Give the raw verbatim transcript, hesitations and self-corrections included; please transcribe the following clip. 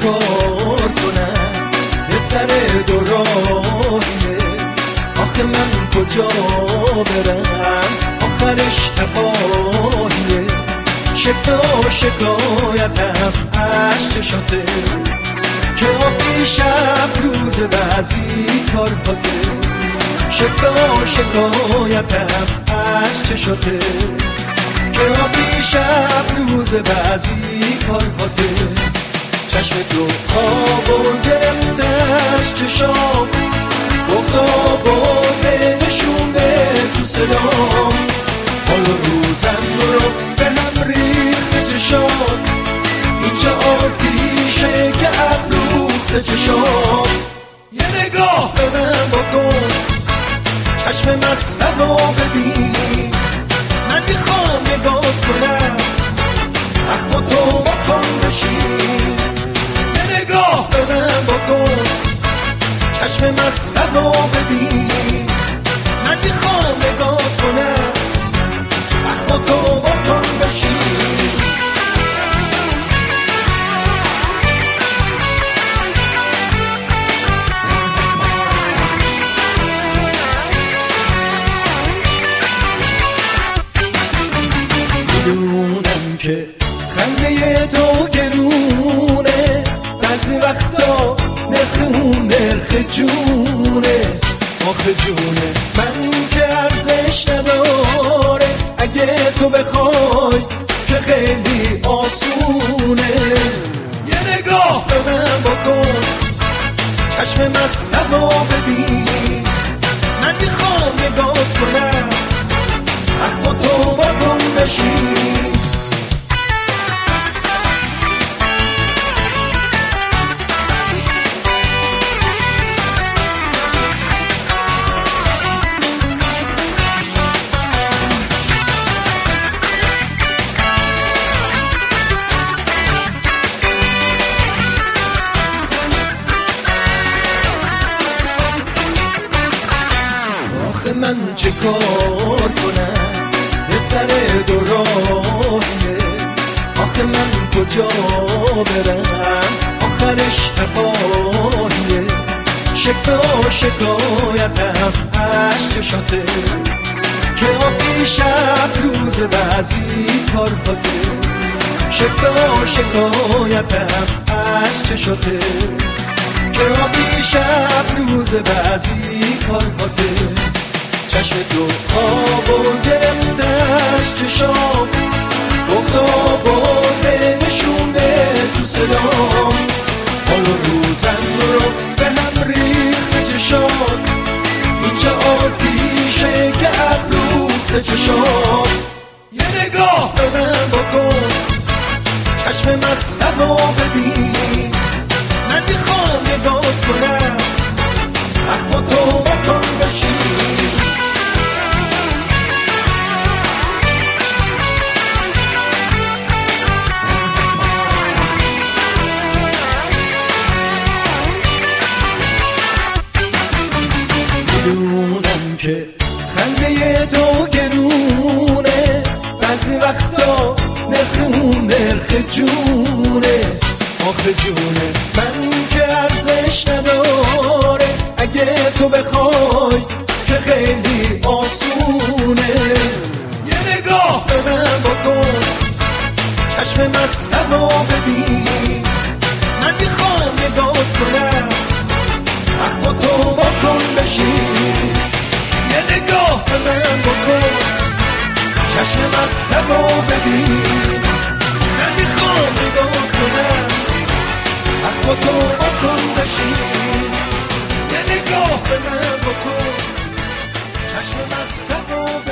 کار کنم یه سر دوراهیه، آخه من کجا برم آخرش تباهیه. شکا شکایتم از چشاته که آتیش افروز بعضی کارهاته. شکا شکایتم از چشاته که آتیش افروز بعضی کارهاته. چشم تو خوابو گرفتش چشام، بغضا باده نشونده تو صدام. حال روزم رو به هم ریخته چشات، اینجا آتیشه که افروخته چشات. یه نگاه به من بکن، چشم مستم رو ببین، من میخوام نگات کنم اخم تو بکن بشین. یه نگاه به من بکن، چشم مستم رو ببین، من میخوام نگات کنم اخم تو بکن بشین. میدونم که خنده تو گرونه، بعضی وقتا نرخ اون نرخ جونه. آخه جونه من که ارزش نداره، اگه تو بخوای که خیلی آسونه. یه نگاه به من بکن، چشم مستم رو ببین، من میخوام نگات کنم اخم تو بکن بشین. آخه من چه کار کنم یه سر دوراهیه، آخه من کجا برم آخرش تباهیه. شکا شکایتم از چشاته که آتیش افروز بعضی کارهاته. شکا شکایتم از چشاته که آتیش افروز بعضی کارهاته. چشم تو خوابو گرفتش چشام، بغضا باده نشونده تو صدام. حال روزم رو به هم ریخته چشات، اینجا آتیشه که افروخته چشات. یه نگاه به من بکن، چشم مستم رو ببین، من میخوام نگات کنم اخم تو بکن بشین. میدونم که خنده تو گرونه، بعضی وقتا نرخ اون نرخ جونه. آخه جونه من که ارزش نداره، اگه تو بخوای که خیلی آسونه. یه نگاه به من بکن، چشم مستم رو ببین، من میخوام نگات کنم اخم تو بکن بشین. یه نگاه به من بکن، چشم مستم رو ببین، من میخوام نگات کنم اخم تو بکن بشین. یه نگاه به من بکن، چشم مستم رو ببین.